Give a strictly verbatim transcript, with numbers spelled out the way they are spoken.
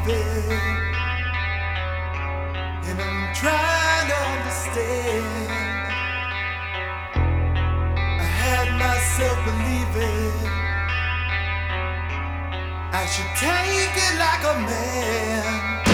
believing, and I'm trying to understand. I had myself believing I should take it like a man.